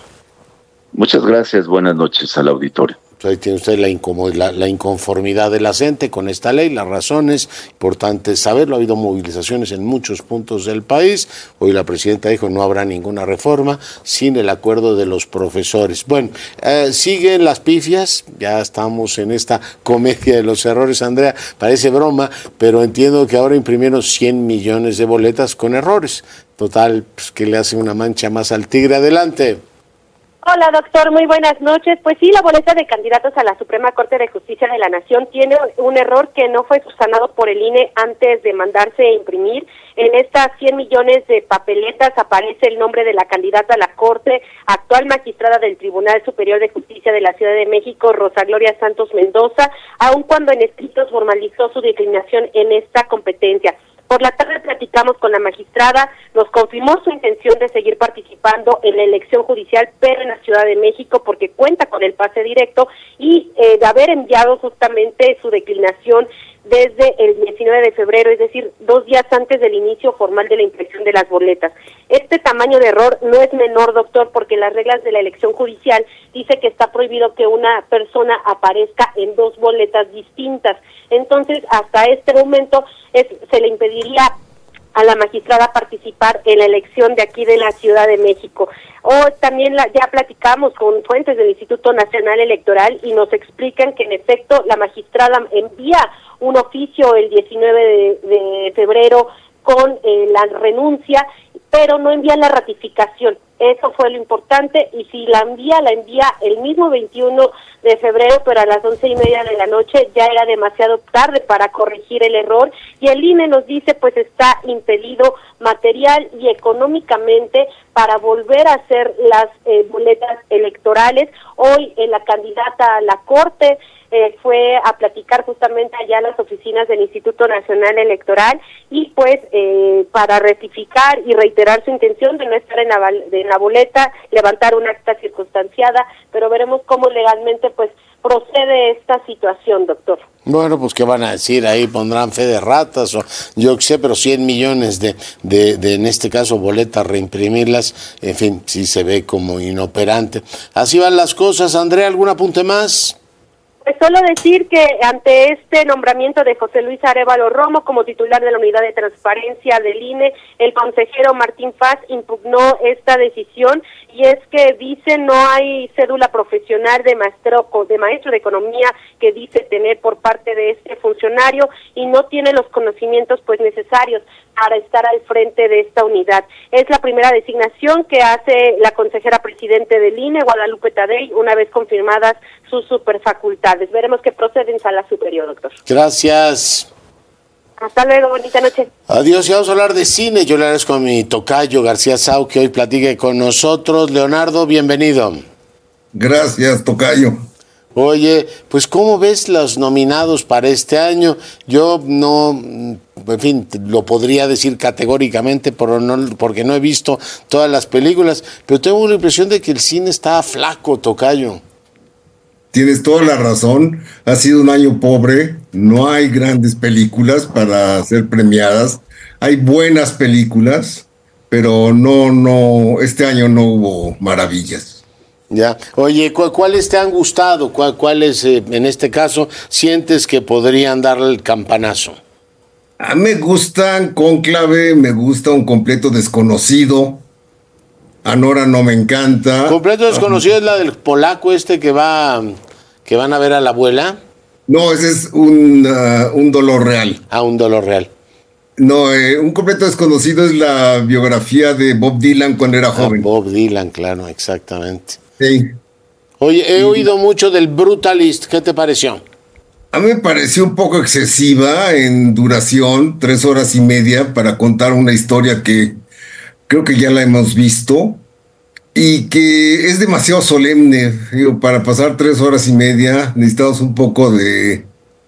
[SPEAKER 13] Muchas gracias, buenas noches al auditorio.
[SPEAKER 4] Ahí tiene usted la inconformidad de la gente con esta ley, las razones, importante saberlo, ha habido movilizaciones en muchos puntos del país, hoy la presidenta dijo no habrá ninguna reforma sin el acuerdo de los profesores. Bueno, siguen las pifias, ya estamos en esta comedia de los errores, Andrea, parece broma, pero entiendo que ahora imprimieron 100 millones de boletas con errores, total, pues, que le hace una mancha más al tigre. Adelante.
[SPEAKER 14] Hola, doctor, muy buenas noches. Pues sí, la boleta de candidatos a la Suprema Corte de Justicia de la Nación tiene un error que no fue subsanado por el INE antes de mandarse a imprimir. En estas 100 millones de papeletas aparece el nombre de la candidata a la Corte, actual magistrada del Tribunal Superior de Justicia de la Ciudad de México, Rosa Gloria Santos Mendoza, aun cuando en escritos formalizó su declinación en esta competencia. Por la tarde platicamos con la magistrada, nos confirmó su intención de seguir participando en la elección judicial, pero en la Ciudad de México, porque cuenta con el pase directo y de haber enviado justamente su declinación desde el 19 de febrero, es decir, 2 días antes del inicio formal de la impresión de las boletas. Este tamaño de error no es menor, doctor, porque las reglas de la elección judicial dice que está prohibido que una persona aparezca en 2 boletas distintas. Entonces, hasta este momento se le impediría a la magistrada participar en la elección de aquí de la Ciudad de México. También ya platicamos con fuentes del Instituto Nacional Electoral y nos explican que en efecto la magistrada envía un oficio el 19 de febrero con la renuncia, pero no envía la ratificación. Eso fue lo importante, y si la envía el mismo 21 de febrero, pero a las 11:30 de la noche, ya era demasiado tarde para corregir el error, y el INE nos dice pues está impedido material y económicamente para volver a hacer las boletas electorales. Hoy la candidata a la Corte fue a platicar justamente allá en las oficinas del Instituto Nacional Electoral y pues para rectificar y reiterar su intención de no estar en la boleta, levantar una acta circunstanciada, pero veremos cómo legalmente pues procede esta situación, doctor.
[SPEAKER 4] Bueno, pues ¿qué van a decir? Ahí pondrán fe de ratas o yo qué sé, pero 100 millones de en este caso boletas, reimprimirlas, en fin, sí se ve como inoperante. Así van las cosas. Andrea, ¿algún apunte más?
[SPEAKER 14] Pues solo decir que ante este nombramiento de José Luis Arévalo Romo como titular de la Unidad de Transparencia del INE, el consejero Martín Paz impugnó esta decisión, y es que dice no hay cédula profesional de maestro de economía que dice tener por parte de este funcionario, y no tiene los conocimientos pues necesarios para estar al frente de esta unidad. Es la primera designación que hace la consejera presidente del INE, Guadalupe Tadei, una vez confirmadas sus superfacultades. Veremos qué procede en sala superior, doctor.
[SPEAKER 4] Gracias.
[SPEAKER 14] Hasta luego, bonita noche.
[SPEAKER 4] Adiós, y vamos a hablar de cine. Yo le agradezco a mi tocayo García Sau que hoy platique con nosotros. Leonardo, bienvenido.
[SPEAKER 15] Gracias, tocayo.
[SPEAKER 4] Oye, pues ¿cómo ves los nominados para este año? Yo no, en fin, lo podría decir categóricamente, pero no, porque no he visto todas las películas, pero tengo la impresión de que el cine está flaco, tocayo.
[SPEAKER 15] Tienes toda la razón, ha sido un año pobre, no hay grandes películas para ser premiadas, hay buenas películas, pero no, este año no hubo maravillas.
[SPEAKER 4] Ya, oye, ¿cuáles te han gustado? ¿Cuáles, en este caso, sientes que podrían darle el campanazo?
[SPEAKER 15] Me gustan Cónclave, me gusta Un completo desconocido, Anora no me encanta.
[SPEAKER 4] ¿Completo desconocido es la del polaco que van a ver a la abuela?
[SPEAKER 15] No, ese es un dolor real.
[SPEAKER 4] Ah, Un dolor real.
[SPEAKER 15] No, Un completo desconocido es la biografía de Bob Dylan cuando era joven.
[SPEAKER 4] Bob Dylan, claro, exactamente.
[SPEAKER 15] Sí.
[SPEAKER 4] Oye, he oído mucho del Brutalist, ¿qué te pareció?
[SPEAKER 15] A mí me pareció un poco excesiva en duración, 3 horas y media, para contar una historia que creo que ya la hemos visto y que es demasiado solemne. Digo, para pasar 3 horas y media necesitamos un poco de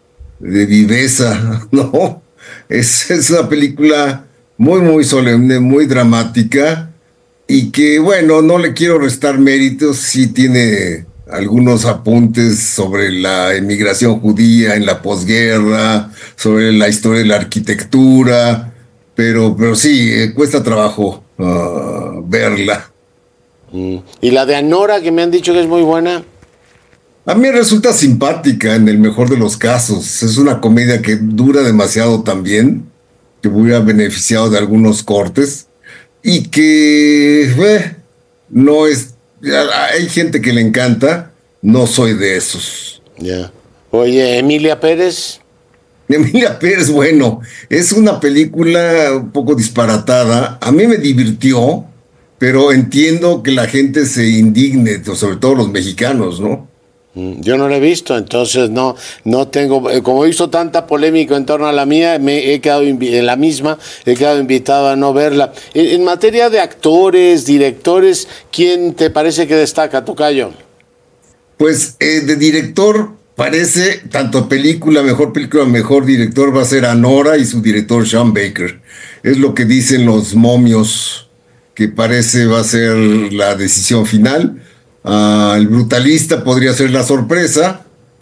[SPEAKER 15] viveza, ¿no? Es una película muy, muy solemne, muy dramática y que, bueno, no le quiero restar méritos, sí tiene algunos apuntes sobre la emigración judía en la posguerra, sobre la historia de la arquitectura, pero sí, cuesta trabajo verla.
[SPEAKER 4] ¿Y la de Anora, que me han dicho que es muy buena?
[SPEAKER 15] A mí resulta simpática en el mejor de los casos. Es una comedia que dura demasiado también, que hubiera beneficiado de algunos cortes y que no es... Hay gente que le encanta, no soy de esos.
[SPEAKER 4] Ya. Oye, Emilia Pérez.
[SPEAKER 15] Emilia Pérez, bueno, es una película un poco disparatada. A mí me divirtió, pero entiendo que la gente se indigne, sobre todo los mexicanos, ¿no?
[SPEAKER 4] Yo no la he visto, entonces no tengo, como he visto tanta polémica en torno a la mía, he quedado invitado a no verla. En materia de actores, directores, ¿quién te parece que destaca, tocayo?
[SPEAKER 15] Pues de director parece, tanto película, mejor director va a ser Anora y su director Sean Baker. Es lo que dicen los momios, que parece va a ser la decisión final. El Brutalista podría ser la sorpresa,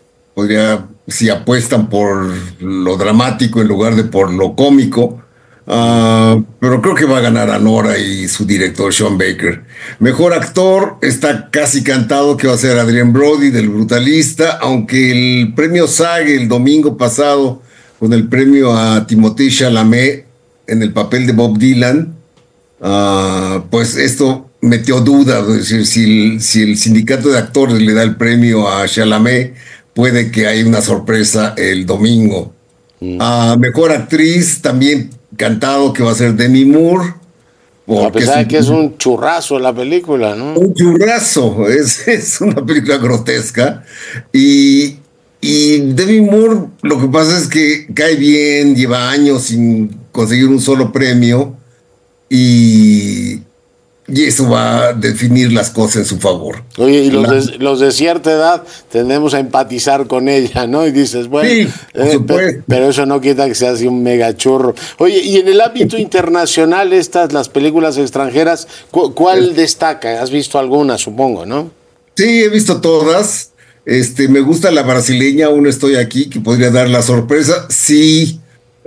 [SPEAKER 15] si apuestan por lo dramático en lugar de por lo cómico, pero creo que va a ganar Anora y su director Sean Baker. Mejor actor está casi cantado que va a ser Adrien Brody del Brutalista, aunque el premio SAG el domingo pasado con el premio a Timothée Chalamet en el papel de Bob Dylan, pues esto metió duda, es decir, si el sindicato de actores le da el premio a Chalamet, puede que haya una sorpresa el domingo. Mejor actriz, también cantado que va a ser Demi Moore.
[SPEAKER 4] A pesar de que es un churrazo la película, ¿no?
[SPEAKER 15] Un churrazo, es una película grotesca. Y Demi Moore, lo que pasa es que cae bien, lleva años sin conseguir un solo premio y eso va a definir las cosas en su favor.
[SPEAKER 4] Oye, y los de cierta edad tendemos a empatizar con ella, ¿no? Y dices, bueno, sí, pero eso no quita que sea así un mega churro. Oye, y en el ámbito internacional, las películas extranjeras, ¿cuál destaca? ¿Has visto alguna, supongo, no?
[SPEAKER 15] Sí, he visto todas. Me gusta la brasileña, Aún estoy aquí, que podría dar la sorpresa. Sí,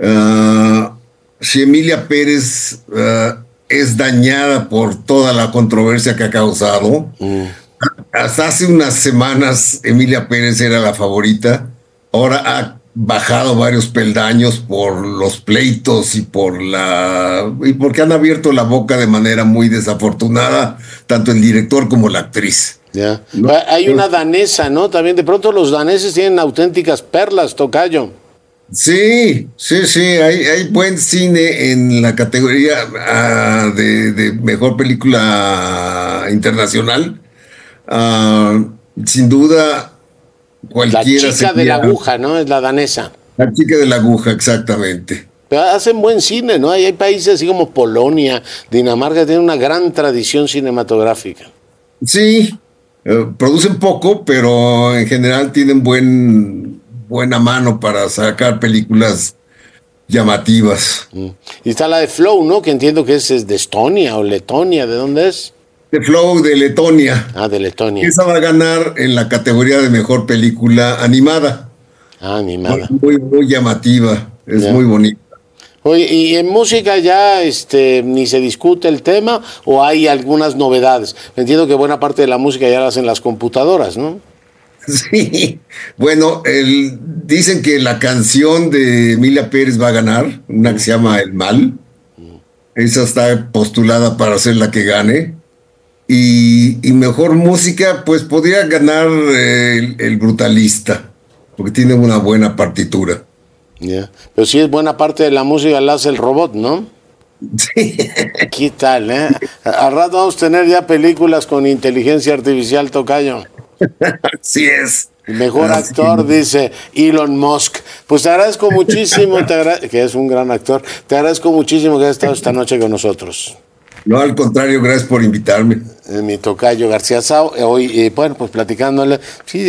[SPEAKER 15] si Emilia Pérez es dañada por toda la controversia que ha causado. Hasta hace unas semanas Emilia Pérez era la favorita. Ahora ha bajado varios peldaños por los pleitos y porque han abierto la boca de manera muy desafortunada, tanto el director como la actriz.
[SPEAKER 4] Ya. ¿No? Hay una danesa, ¿no? También de pronto los daneses tienen auténticas perlas, tocayo.
[SPEAKER 15] Sí, hay buen cine en la categoría de mejor película internacional. Sin duda, cualquiera.
[SPEAKER 4] La chica de la aguja, ¿no? Es la danesa.
[SPEAKER 15] La chica de la aguja, exactamente.
[SPEAKER 4] Pero hacen buen cine, ¿no? Hay países así como Polonia, Dinamarca, que tienen una gran tradición cinematográfica.
[SPEAKER 15] Sí, producen poco, pero en general tienen buena mano para sacar películas llamativas.
[SPEAKER 4] Y está la de Flow, ¿no? Que entiendo que es de Estonia o Letonia. ¿De dónde es?
[SPEAKER 15] De Flow, de Letonia.
[SPEAKER 4] De Letonia.
[SPEAKER 15] Esa va a ganar en la categoría de mejor película animada.
[SPEAKER 4] Animada.
[SPEAKER 15] Muy llamativa. Es muy bonita.
[SPEAKER 4] Oye, ¿y en música ya ni se discute el tema o hay algunas novedades? Entiendo que buena parte de la música ya la hacen las computadoras, ¿no?
[SPEAKER 15] Sí, bueno, dicen que la canción de Emilia Pérez va a ganar, una que se llama El Mal. Esa está postulada para ser la que gane. Y mejor música, pues podría ganar el Brutalista, porque tiene una buena partitura.
[SPEAKER 4] Yeah. Pero sí es buena parte de la música la hace el robot, ¿no?
[SPEAKER 15] Sí.
[SPEAKER 4] ¿Qué tal, Al rato vamos a tener ya películas con inteligencia artificial, tocayo.
[SPEAKER 15] Así es.
[SPEAKER 4] Mejor actor, dice Elon Musk. Pues te agradezco muchísimo, que es un gran actor. Te agradezco muchísimo que hayas estado esta noche con nosotros.
[SPEAKER 15] No, al contrario, gracias por invitarme.
[SPEAKER 4] Mi tocayo García Sao, hoy, bueno, pues platicándole, sí,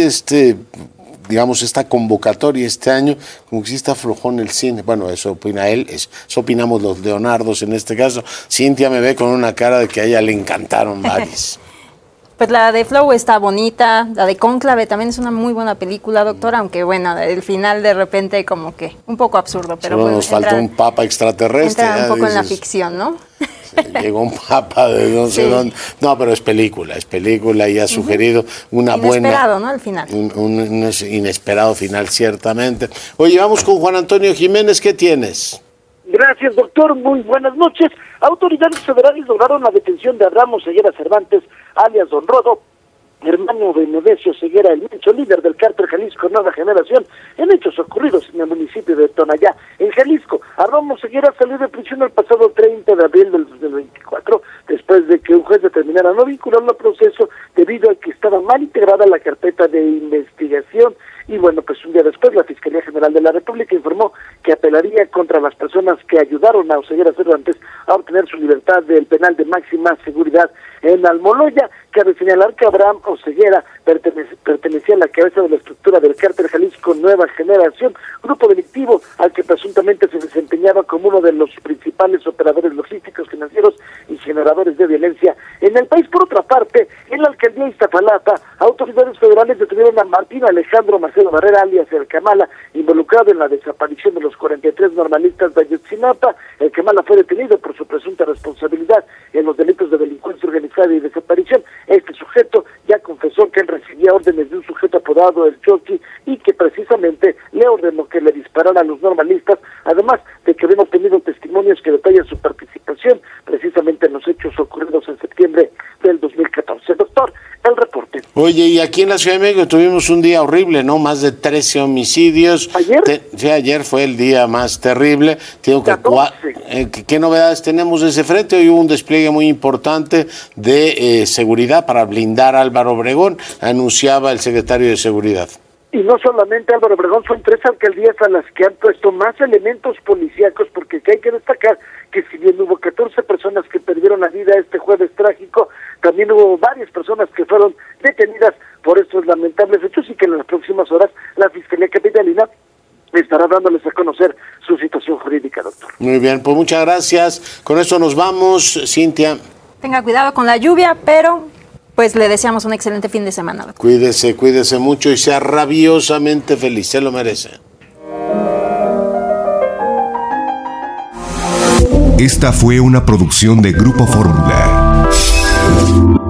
[SPEAKER 4] digamos, esta convocatoria este año, como que sí está flojón el cine. Bueno, eso opina él, eso opinamos los Leonardos en este caso. Cintia me ve con una cara de que a ella le encantaron varios.
[SPEAKER 7] Pues la de Flow está bonita, la de Cónclave también es una muy buena película, doctor, aunque bueno, el final de repente como que un poco absurdo, pero
[SPEAKER 4] solo
[SPEAKER 7] bueno,
[SPEAKER 4] nos faltó un papa extraterrestre.
[SPEAKER 7] Entra un poco en la ficción, ¿no?
[SPEAKER 4] Llegó un papa de no sé dónde. No, pero es película y ha sugerido una buena...
[SPEAKER 7] Inesperado, ¿no? Al final.
[SPEAKER 4] Un inesperado final, ciertamente. Oye, vamos con Juan Antonio Jiménez, ¿qué tienes?
[SPEAKER 16] Gracias, doctor. Muy buenas noches. Autoridades federales lograron la detención de Abraham Oseguera Cervantes, alias Don Rodo, hermano de Nevesio Ceguera, el Mencho, líder del cártel Jalisco Nueva Generación, en hechos ocurridos en el municipio de Tonayá, en Jalisco. Abraham Oseguera salió de prisión el pasado 30 de abril del 2024, después de que un juez determinara no vincularlo al proceso debido a que estaba mal integrada la carpeta de investigación. Y bueno, pues un día después la Fiscalía General de la República informó que apelaría contra las personas que ayudaron a Oseguera Cervantes a obtener su libertad del penal de máxima seguridad en Almoloya. Cabe señalar que Abraham Oseguera pertenecía a la cabeza de la estructura del cártel Jalisco Nueva Generación, grupo delictivo al que presuntamente se desempeñaba como uno de los principales operadores logísticos, financieros y generadores de violencia en el país. Por otra parte, en la alcaldía de Iztapalapa, autoridades federales detuvieron a Martín Alejandro Macedo Barrera, alias El Camala, involucrado en la desaparición de los 43 normalistas de Ayotzinapa. El Camala fue detenido por su presunta responsabilidad en los delitos de delincuencia organizada y desaparición. Este sujeto ya confesó que él recibía órdenes de un sujeto apodado El Choqui y que precisamente le ordenó que le disparara a los normalistas, además de que habían obtenido testimonios que detallan su participación precisamente en los hechos ocurridos en septiembre del 2014. Doctor, el reporte.
[SPEAKER 4] Oye, y aquí en la Ciudad de México tuvimos un día horrible, ¿no? Más de 13 homicidios.
[SPEAKER 16] ¿Ayer?
[SPEAKER 4] Sí, ayer fue el día más terrible. Tengo que ¿qué novedades tenemos de ese frente? Hoy hubo un despliegue muy importante de seguridad para blindar a Álvaro Obregón, anunciaba el secretario de Seguridad.
[SPEAKER 16] Y no solamente Álvaro Obregón, son 3 alcaldías a las que han puesto más elementos policíacos, porque hay que destacar que si bien hubo 14 personas que perdieron la vida este jueves trágico, también hubo varias personas que fueron detenidas por estos lamentables hechos y que en las próximas horas la Fiscalía Capitalina estará dándoles a conocer su situación jurídica, doctor.
[SPEAKER 4] Muy bien, pues muchas gracias. Con esto nos vamos, Cintia.
[SPEAKER 7] Tenga cuidado con la lluvia, pero pues le deseamos un excelente fin de semana, doctor.
[SPEAKER 4] Cuídese mucho y sea rabiosamente feliz, se lo merece.
[SPEAKER 3] Esta fue una producción de Grupo Fórmula.